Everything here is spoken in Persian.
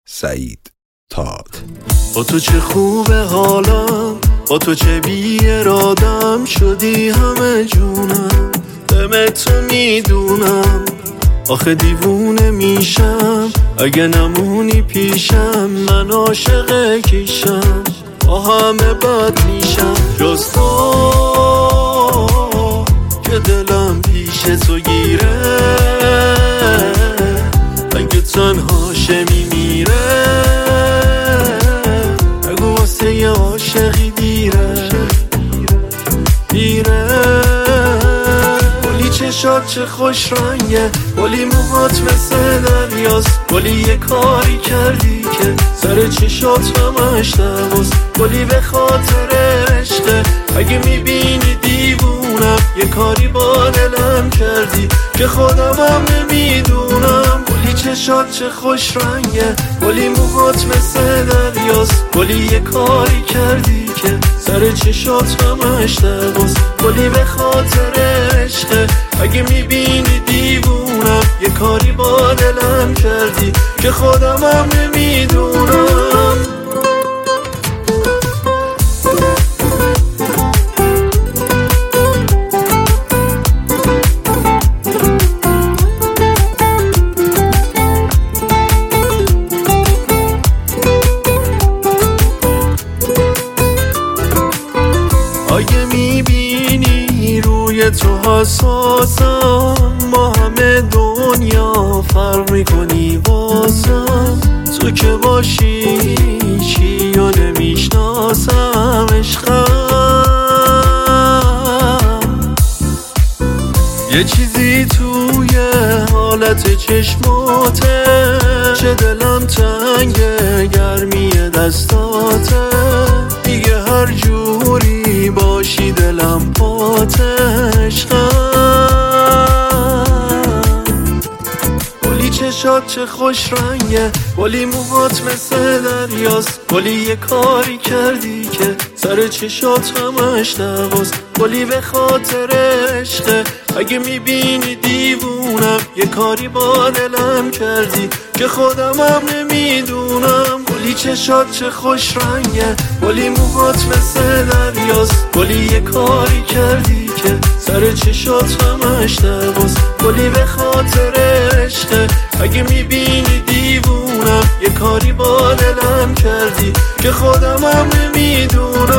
سعید تاد. با تو چه خوبه حالم، با تو چه بی ارادم، شدی همه جونم، دم تو میدونم. آخه دیوونه میشم اگه نمونی پیشم، من عاشق کیشم، با همه بد میشم جز تو که دلم پیش تو گیره. اگه تنهاشه میمیره، اگه واسه یه عاشقی دیره گلی چشات چه خوش رنگه، گلی موهات مثل دریاست، گلی یه کاری کردی که سر چشات همش دواست، گلی به خاطر عشقه. اگه میبینی دیوونم، یه کاری با دلم کردی که خودم هم نمیدونم. گلی چشات چه خوش رنگه، گلی موهات مثل دریاست، گلی یه کاری کردی که سر چشات همش دواست، گلی به خاطر عشقه. اگه میبینی دیوونم، یه کاری با دلم کردی که خودم هم نمیدونم. اگه میبینی روی تو حساسم، با همه دنیا فرق میکنی واسم. تو که باشی چی یا نمیشناسم عشقم. یه چیزی توی حالت چشماته، چه دلم تنگه گرمی دستاته. دیگه هر جوری باشی دلم پاته عشقم. گلی چشات چه خوش رنگه، گلی موهات مثل دریاست، گلی یه کاری کردی که سر چشات همش دواست، گلی به خاطر عشقه. اگه میبینی دیوونم، یه کاری با دلم کردی که خودم هم نمیدونم. گلی چشات چه خوش رنگه، گلی موهات مثل دریاست، گلی یه کاری کردی که سر چشات همش دواست، گلی به خاطر عشقه. اگه میبینی دیوونم، یه کاری با دلم کردی که خودم هم نمیدونم.